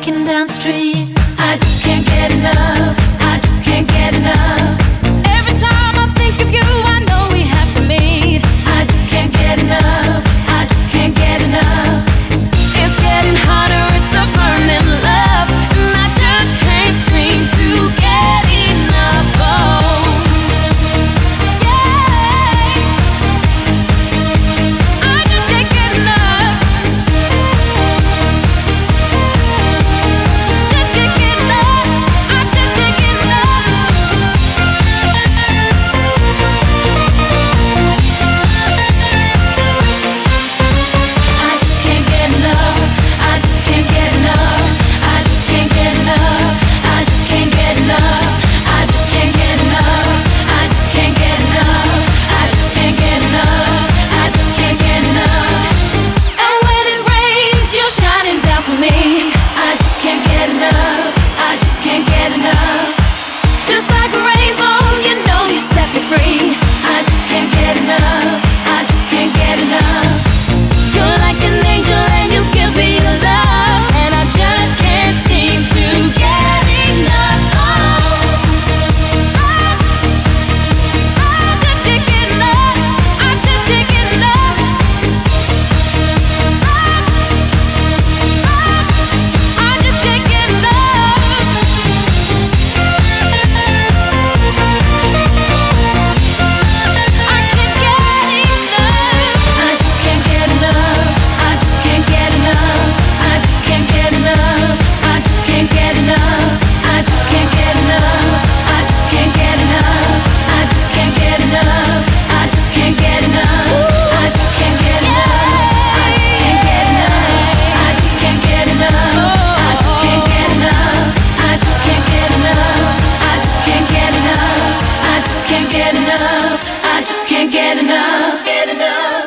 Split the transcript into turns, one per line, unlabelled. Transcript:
walking downstream. I just can't get enough. I just can't get enough. Every time I think of you, I know we have to meet. I just can't get enough. I just can't get enough. It's getting hotter, it's a burning love, and I just can't seem to get enough. Oh, yeah. I just can't get enough. Just can't get enough. I just can't get enough. I just can't get enough. I just can't get enough. I just can't get enough. I just can't get enough. I just can't get enough. I just can't get enough. I just can't get enough. I just can't get enough. And when it rains, you're shining down for me. I just can't get enough. I just can't get enough. Just like a rainbow, you know you set me free. I just can't get enough. I just can't get enough. You're like an angel and you give me your love, and I just can't seem to get enough. Oh, I just can't get enough. I just can't get enough. I just can't get enough. I can't get enough. I just can't get enough. I just can't get enough. I just can't get enough. I just can't get enough. I just can't get enough. I just can't get enough. I just can't get enough. I just can't get enough. I just can't get enough. I just can't get enough. I just can't get enough. I just can't get enough. I just can't get enough. I just can't get enough. I just can't get enough. I just can't get enough. Get enough.